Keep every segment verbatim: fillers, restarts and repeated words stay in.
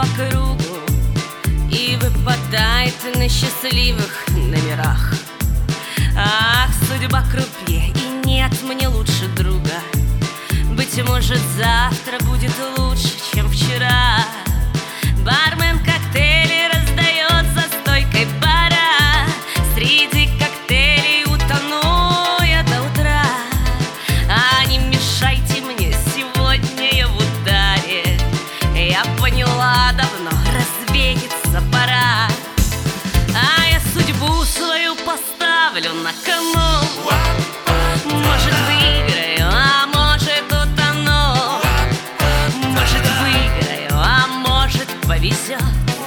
по кругу и выпадает на счастливых номерах. Ах, судьба крупнее, и нет мне лучше друга. Быть может, завтра будет лучше, чем вчера. Бармен коктейли раздает за стойкой бара. Среди коктейлей утону я до утра. А не мешайте мне, сегодня я в ударе. Я поняла давно, развеяться пора. А я судьбу свою поставлю на кону. Может, выиграю, а может, утону. Может, выиграю, а может, повезет.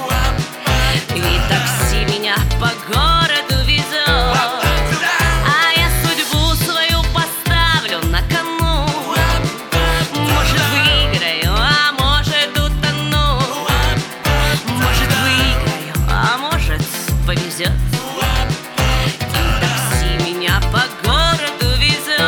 И такси меня по городу везет. А я судьбу свою поставлю на кону. Может, выиграю, а может, утону. Может, выиграю, а может, повезет. И такси меня по городу везет.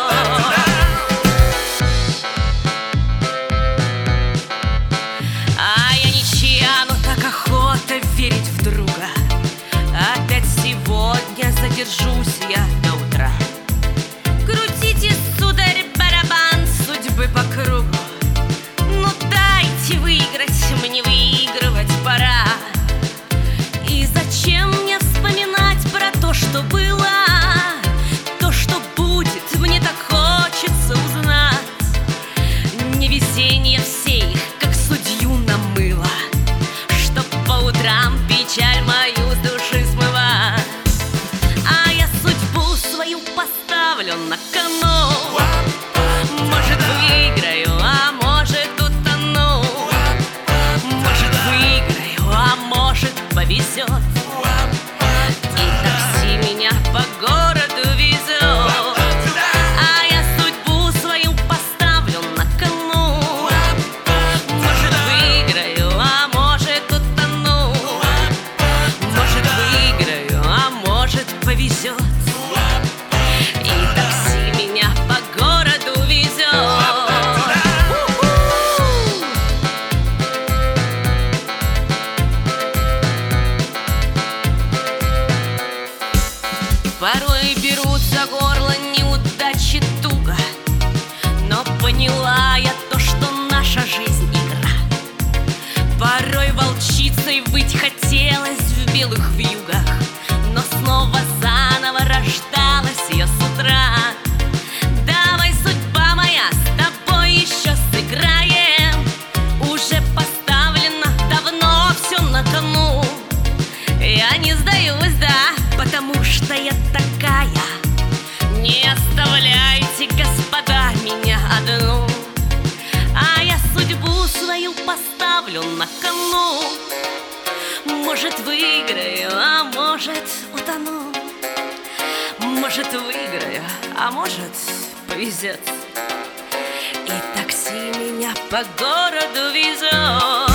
А я ничья, но так охота верить в друга. Опять сегодня задержусь я до утра. Крутите, сударь, барабан судьбы по кругу. Ну дайте выиграть, мне выигрывать пора. И зачем мне вспоминать про то, что было? То, что будет, мне так хочется узнать. Невезение всех, как судью намыло, чтоб по утрам печаль мою с души смывать. А я судьбу свою поставлю на кону. Может, выиграю, а может, утону. Может, выиграю, а может, повезет. И такси меня по городу везет. А я судьбу свою поставлю на кону. Может, выиграю, а может, утону. Может, выиграю, а может, повезет. И такси меня по городу везет. Порой берут за горло неудачи туго, но поняла я то, что наша жизнь игра. Порой волчицей быть хотелось в белых вьюгах, но снова заново рождалась я с утра. Давай, судьба моя, с тобой еще сыграем. Уже поставлено давно все на кону. Я не сдаюсь, да, потому что я такая. Не оставляйте, господа, меня одну. А я судьбу свою поставлю на кону. Может, выиграю, а может, утону. Может, выиграю, а может, повезет. И такси меня по городу везет.